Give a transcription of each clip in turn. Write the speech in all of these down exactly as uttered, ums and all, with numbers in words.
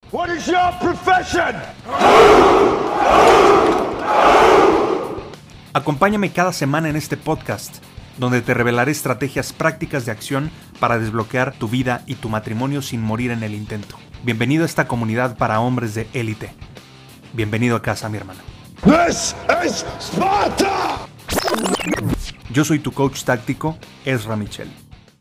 What is your profession? Acompáñame cada semana en este podcast, donde te revelaré estrategias prácticas de acción para desbloquear tu vida y tu matrimonio sin morir en el intento. Bienvenido a esta comunidad para hombres de élite. Bienvenido a casa, mi hermano. This is Sparta! Yo soy tu coach táctico, Ezra Michel.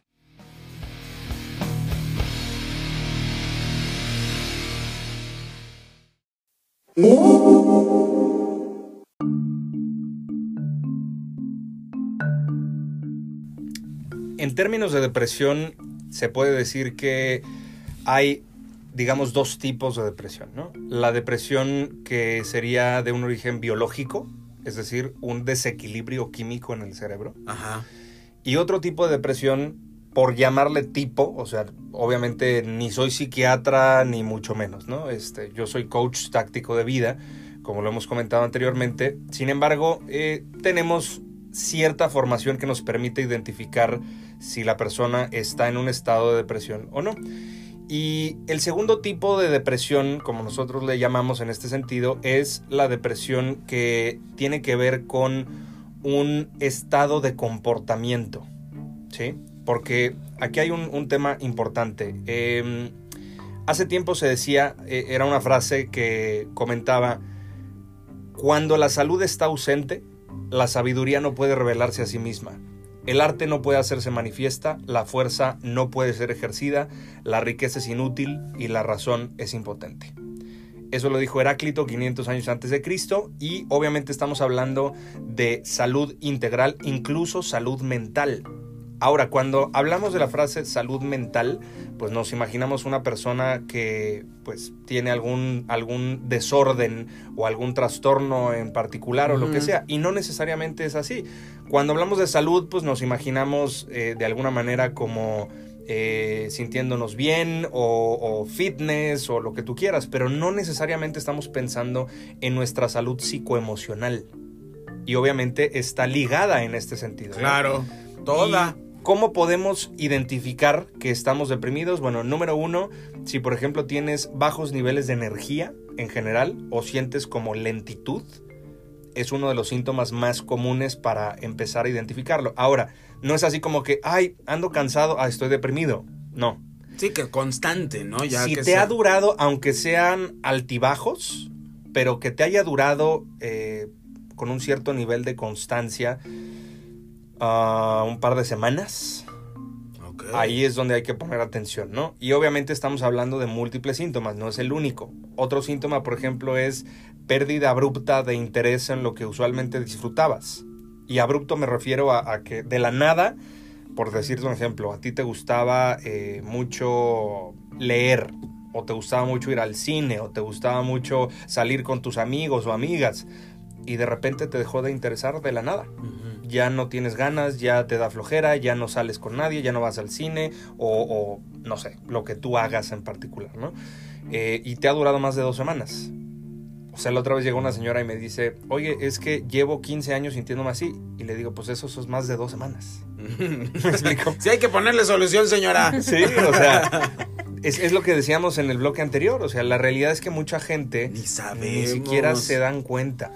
En términos de depresión, se puede decir que hay, digamos, dos tipos de depresión, ¿no? La depresión que sería de un origen biológico, es decir, un desequilibrio químico en el cerebro. Ajá. Y otro tipo de depresión, por llamarle tipo, o sea, obviamente ni soy psiquiatra ni mucho menos, ¿no? Este, yo soy coach táctico de vida, como lo hemos comentado anteriormente. Sin embargo, eh, tenemos cierta formación que nos permite identificar si la persona está en un estado de depresión o no. Y el segundo tipo de depresión, como nosotros le llamamos en este sentido, es la depresión que tiene que ver con un estado de comportamiento, ¿sí? Porque aquí hay un, un tema importante. Eh, hace tiempo se decía, eh, era una frase que comentaba: cuando la salud está ausente, la sabiduría no puede revelarse a sí misma. El arte no puede hacerse manifiesta, la fuerza no puede ser ejercida, la riqueza es inútil y la razón es impotente. Eso lo dijo Heráclito quinientos años antes de Cristo, y obviamente estamos hablando de salud integral, incluso salud mental. Ahora, cuando hablamos de la frase salud mental, pues nos imaginamos una persona que pues tiene algún, algún desorden o algún trastorno en particular, uh-huh, o lo que sea, y no necesariamente es así. Cuando hablamos de salud, pues nos imaginamos eh, de alguna manera como eh, sintiéndonos bien o, o fitness o lo que tú quieras, pero no necesariamente estamos pensando en nuestra salud psicoemocional. Y obviamente está ligada en este sentido, ¿no? Claro, toda. Y ¿cómo podemos identificar que estamos deprimidos? Bueno, número uno, si por ejemplo tienes bajos niveles de energía en general o sientes como lentitud, es uno de los síntomas más comunes para empezar a identificarlo. Ahora, no es así como que, ay, ando cansado, ah, estoy deprimido. No. Sí, que constante, ¿no? Ya si que te sea... ha durado, aunque sean altibajos, pero que te haya durado eh, con un cierto nivel de constancia, Uh, un par de semanas, okay, ahí es donde hay que poner atención, ¿no? Y obviamente estamos hablando de múltiples síntomas, no es el único. Otro síntoma, por ejemplo, es pérdida abrupta de interés en lo que usualmente disfrutabas. Y abrupto me refiero a, a que de la nada, por decirte un ejemplo, a ti te gustaba eh, mucho leer, o te gustaba mucho ir al cine, o te gustaba mucho salir con tus amigos o amigas, y de repente te dejó de interesar de la nada. Uh-huh. Ya no tienes ganas, ya te da flojera, ya no sales con nadie, ya no vas al cine o, o no sé, lo que tú hagas en particular, ¿no? Eh, y te ha durado más de dos semanas. O sea, la otra vez llegó una señora y me dice, oye, es que llevo quince años sintiéndome así. Y le digo, pues eso, eso es más de dos semanas. ¿Me explico? Sí, hay que ponerle solución, señora. Sí, o sea... Es, es lo que decíamos en el bloque anterior. O sea, la realidad es que mucha gente ni sabemos, ni siquiera se dan cuenta.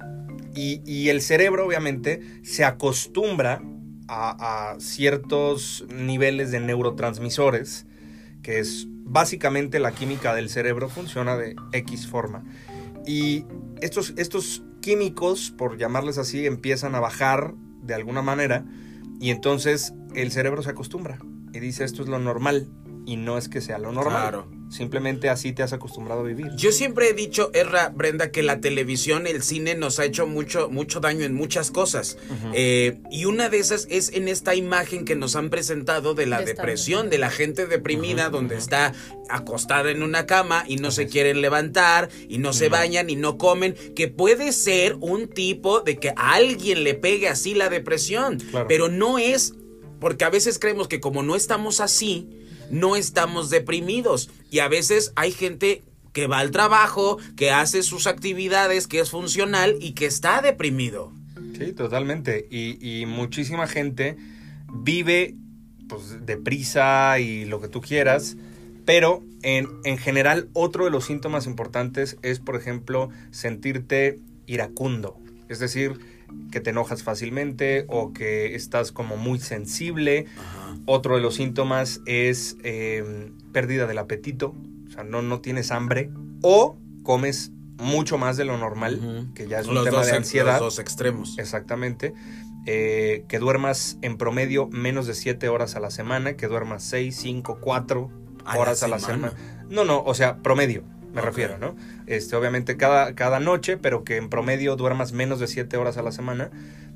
Y, y el cerebro obviamente se acostumbra a, a ciertos niveles de neurotransmisores, que es básicamente la química del cerebro, funciona de X forma. Y estos, estos químicos, por llamarles así, empiezan a bajar de alguna manera, y entonces el cerebro se acostumbra y dice esto es lo normal, y no es que sea lo normal. Claro. Simplemente así te has acostumbrado a vivir. Yo siempre he dicho, Ezra, Brenda, que la televisión, el cine nos ha hecho mucho, mucho daño en muchas cosas. Uh-huh. Eh, y una de esas es en esta imagen que nos han presentado de la de depresión, de la gente deprimida, uh-huh, donde uh-huh. está acostada en una cama y no uh-huh. se quieren levantar y no uh-huh. se bañan y no comen, que puede ser un tipo de que a alguien le pegue así la depresión. Claro. Pero no es, porque a veces creemos que como no estamos así, no estamos deprimidos, y a veces hay gente que va al trabajo, que hace sus actividades, que es funcional y que está deprimido. Sí, totalmente, y, y muchísima gente vive pues deprisa y lo que tú quieras, Pero en, en general, otro de los síntomas importantes es, por ejemplo, sentirte iracundo. Es decir, que te enojas fácilmente o que estás como muy sensible. Ajá. Otro de los síntomas es eh, pérdida del apetito. O sea, no, no tienes hambre. O comes mucho más de lo normal, uh-huh. que ya es un los tema dos, de ansiedad. Los dos extremos. Exactamente. Eh, que duermas en promedio menos de siete horas a la semana, que duermas seis, cinco, cuatro horas a la semana. No, no, o sea, promedio, me okay. refiero, ¿no? Este, obviamente cada, cada noche, pero que en promedio duermas menos de siete horas a la semana,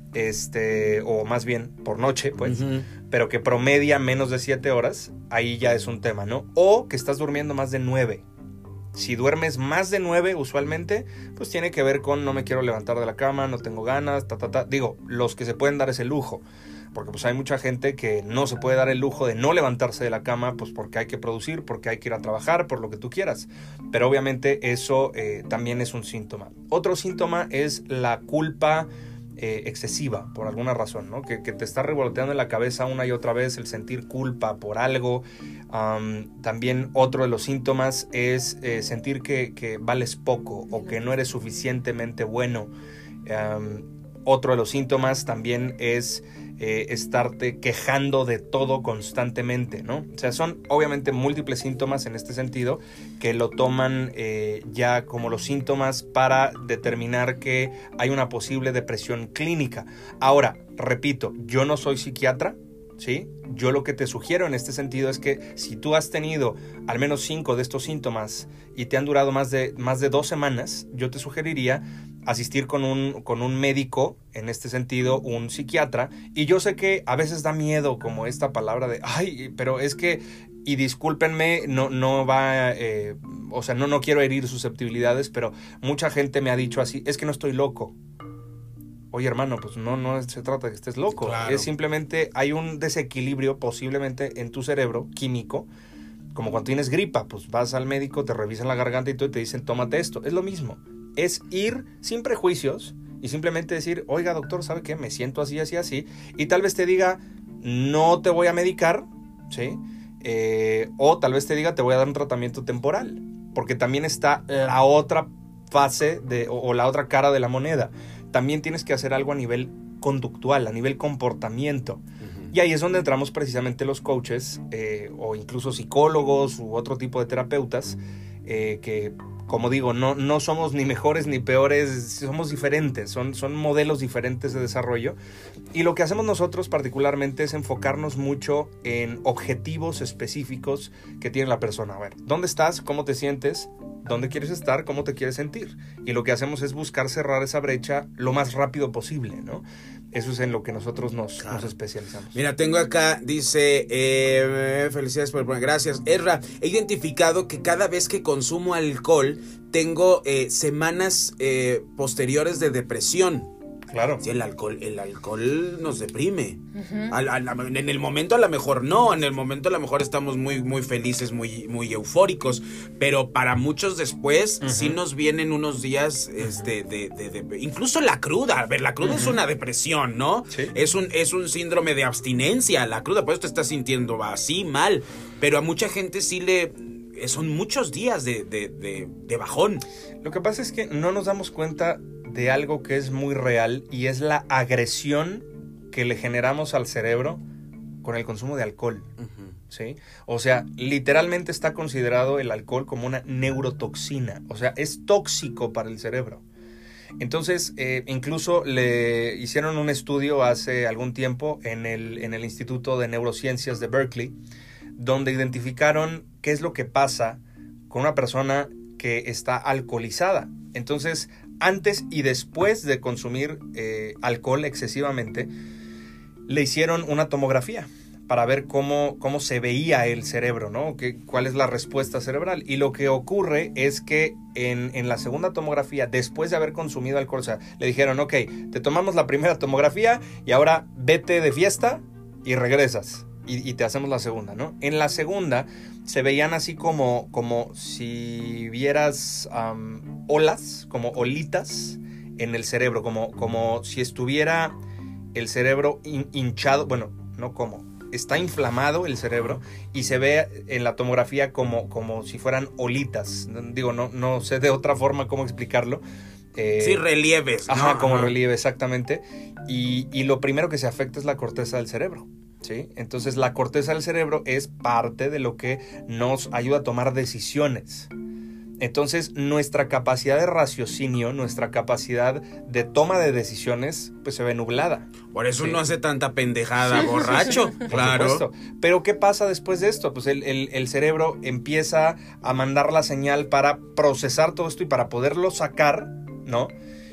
este, o más bien por noche, pues, uh-huh. pero que promedia menos de siete horas, ahí ya es un tema, ¿no? O que estás durmiendo más de nueve. Si duermes más de nueve usualmente, pues tiene que ver con no me quiero levantar de la cama, no tengo ganas, ta, ta, ta. Digo, los que se pueden dar ese lujo. Porque pues hay mucha gente que no se puede dar el lujo de no levantarse de la cama, pues porque hay que producir, porque hay que ir a trabajar, por lo que tú quieras. Pero obviamente eso eh, también es un síntoma. Otro síntoma es la culpa eh, excesiva, por alguna razón, ¿no? Que, que te está revoloteando en la cabeza una y otra vez el sentir culpa por algo. Um, también otro de los síntomas es eh, sentir que, que vales poco o que no eres suficientemente bueno. Um, otro de los síntomas también es eh, estarte quejando de todo constantemente, ¿no? O sea, son obviamente múltiples síntomas en este sentido que lo toman eh, ya como los síntomas para determinar que hay una posible depresión clínica. Ahora, repito, yo no soy psiquiatra, ¿sí? Yo lo que te sugiero en este sentido es que si tú has tenido al menos cinco de estos síntomas y te han durado más de, más de dos semanas, yo te sugeriría asistir con un, con un médico, en este sentido, un psiquiatra. Y yo sé que a veces da miedo como esta palabra de, ay, pero es que, y discúlpenme, no, no va, eh, o sea, no, no quiero herir susceptibilidades, pero mucha gente me ha dicho así, es que no estoy loco. Oye, hermano, pues no, no se trata de que estés loco. Claro. Es simplemente, hay un desequilibrio posiblemente en tu cerebro químico, como cuando tienes gripa, pues vas al médico, te revisan la garganta y todo y te dicen, tómate esto. Es lo mismo. Es ir sin prejuicios y simplemente decir, oiga, doctor, ¿sabe qué? Me siento así, así, así. Y tal vez te diga, no te voy a medicar, ¿sí? Eh, o tal vez te diga, te voy a dar un tratamiento temporal. Porque también está la otra fase de, o, o la otra cara de la moneda. También tienes que hacer algo a nivel conductual, a nivel comportamiento. Uh-huh. Y ahí es donde entramos precisamente los coaches eh, o incluso psicólogos u otro tipo de terapeutas eh, que, como digo, no, no somos ni mejores ni peores, somos diferentes, son, son modelos diferentes de desarrollo. Y lo que hacemos nosotros particularmente es enfocarnos mucho en objetivos específicos que tiene la persona. A ver, ¿dónde estás? ¿Cómo te sientes? ¿Dónde quieres estar? ¿Cómo te quieres sentir? Y lo que hacemos es buscar cerrar esa brecha lo más rápido posible, ¿no? Eso es en lo que nosotros nos, claro. nos especializamos. Mira, tengo acá, dice, eh, felicidades por el gracias. Ezra, he identificado que cada vez que consumo alcohol tengo eh, semanas eh, posteriores de depresión. Claro. Sí, el alcohol, el alcohol nos deprime. Uh-huh. Al, al, en el momento a lo mejor no, en el momento a lo mejor estamos muy, muy felices, muy, muy eufóricos, pero para muchos después uh-huh. sí nos vienen unos días, uh-huh. este, de, de, de, incluso la cruda. A ver, la cruda uh-huh. es una depresión, ¿no? Sí. Es un, es un síndrome de abstinencia, la cruda, por eso te estás sintiendo así mal, pero a mucha gente sí le, son muchos días de, de, de, de bajón. Lo que pasa es que no nos damos cuenta de algo que es muy real y es la agresión que le generamos al cerebro con el consumo de alcohol, uh-huh. ¿sí? O sea, literalmente está considerado el alcohol como una neurotoxina, o sea, es tóxico para el cerebro. Entonces, eh, incluso le hicieron un estudio hace algún tiempo en el, en el Instituto de Neurociencias de Berkeley, donde identificaron qué es lo que pasa con una persona que está alcoholizada. Entonces, antes y después de consumir eh, alcohol excesivamente, le hicieron una tomografía para ver cómo, cómo se veía el cerebro, ¿no? Que, cuál es la respuesta cerebral. Y lo que ocurre es que en, en la segunda tomografía, después de haber consumido alcohol, o sea, le dijeron, ok, te tomamos la primera tomografía y ahora vete de fiesta y regresas. Y, y te hacemos la segunda, ¿no? En la segunda se veían así como, como si vieras um, olas, como olitas en el cerebro, como, como si estuviera el cerebro hin, hinchado, bueno, no como, está inflamado el cerebro y se ve en la tomografía como, como si fueran olitas. Digo, no, no sé de otra forma cómo explicarlo. Eh, sí, relieves. Ajá, ¿no? como Ajá. relieve, exactamente. Y, y lo primero que se afecta es la corteza del cerebro, ¿sí? Entonces, la corteza del cerebro es parte de lo que nos ayuda a tomar decisiones. Entonces, nuestra capacidad de raciocinio, nuestra capacidad de toma de decisiones, pues se ve nublada. Por eso ¿sí? no hace tanta pendejada, sí, borracho. Sí, sí. Claro. Por supuesto. Pero ¿qué pasa después de esto? Pues el, el, el cerebro empieza a mandar la señal para procesar todo esto y para poderlo sacar, ¿no?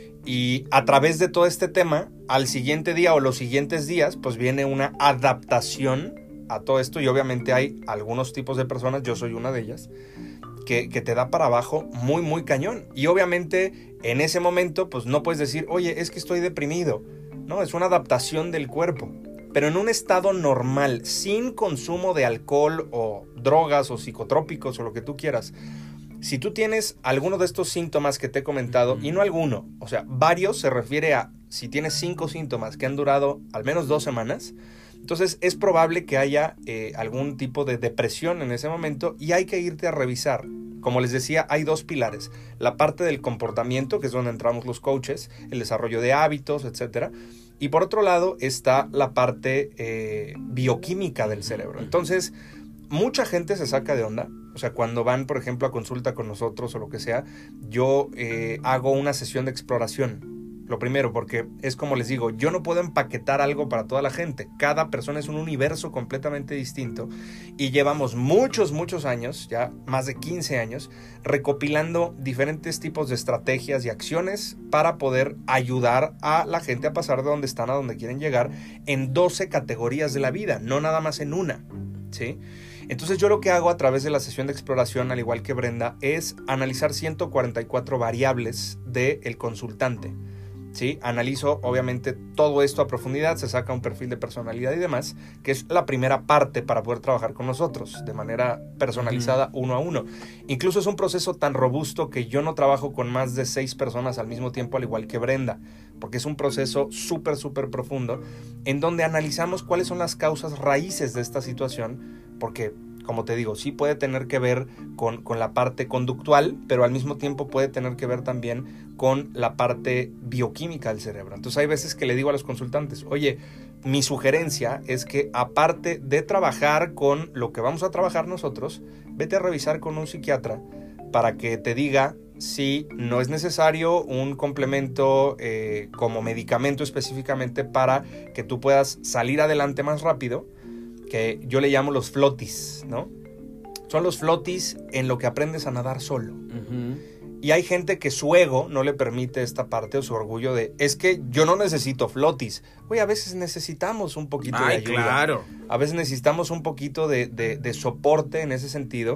Y a través de todo este tema, al siguiente día o los siguientes días, pues viene una adaptación a todo esto. Y obviamente hay algunos tipos de personas, yo soy una de ellas, que, que te da para abajo muy, muy cañón. Y obviamente en ese momento, pues no puedes decir, oye, es que estoy deprimido. No, es una adaptación del cuerpo. Pero en un estado normal, sin consumo de alcohol o drogas o psicotrópicos o lo que tú quieras, si tú tienes alguno de estos síntomas que te he comentado, y no alguno, o sea, varios, se refiere a si tienes cinco síntomas que han durado al menos dos semanas, entonces es probable que haya eh, algún tipo de depresión en ese momento y hay que irte a revisar. Como les decía, hay dos pilares. La parte del comportamiento, que es donde entramos los coaches, el desarrollo de hábitos, etcétera. Y por otro lado está la parte eh, bioquímica del cerebro. Entonces, mucha gente se saca de onda. O sea, cuando van, por ejemplo, a consulta con nosotros o lo que sea, yo eh, hago una sesión de exploración. Lo primero, porque es como les digo, yo no puedo empaquetar algo para toda la gente. Cada persona es un universo completamente distinto. Y llevamos muchos, muchos años, ya más de quince años, recopilando diferentes tipos de estrategias y acciones para poder ayudar a la gente a pasar de donde están a donde quieren llegar en doce categorías de la vida, no nada más en una, ¿sí? Entonces yo lo que hago a través de la sesión de exploración, al igual que Brenda, es analizar ciento cuarenta y cuatro variables del consultante, ¿sí? Analizo obviamente todo esto a profundidad, se saca un perfil de personalidad y demás, que es la primera parte para poder trabajar con nosotros de manera personalizada, uh-huh. uno a uno. Incluso es un proceso tan robusto que yo no trabajo con más de seis personas al mismo tiempo, al igual que Brenda, porque es un proceso súper, súper profundo en donde analizamos cuáles son las causas raíces de esta situación, porque, como te digo, sí puede tener que ver con, con la parte conductual, pero al mismo tiempo puede tener que ver también con la parte bioquímica del cerebro. Entonces hay veces que le digo a los consultantes, oye, mi sugerencia es que aparte de trabajar con lo que vamos a trabajar nosotros, vete a revisar con un psiquiatra para que te diga si no es necesario un complemento eh, como medicamento específicamente para que tú puedas salir adelante más rápido, que yo le llamo los flotis, ¿no? Son los flotis en lo que aprendes a nadar solo. Uh-huh. Y hay gente que su ego no le permite esta parte o su orgullo de, es que yo no necesito flotis. Oye, a veces necesitamos un poquito Ay, de ayuda. Claro. A veces necesitamos un poquito de, de, de soporte en ese sentido.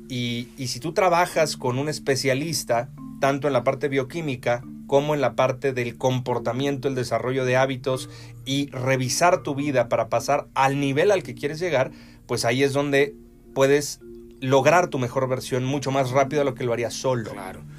Y, y si tú trabajas con un especialista, tanto en la parte bioquímica como en la parte del comportamiento, el desarrollo de hábitos y revisar tu vida para pasar al nivel al que quieres llegar, pues ahí es donde puedes lograr tu mejor versión mucho más rápido de lo que lo harías solo. Claro.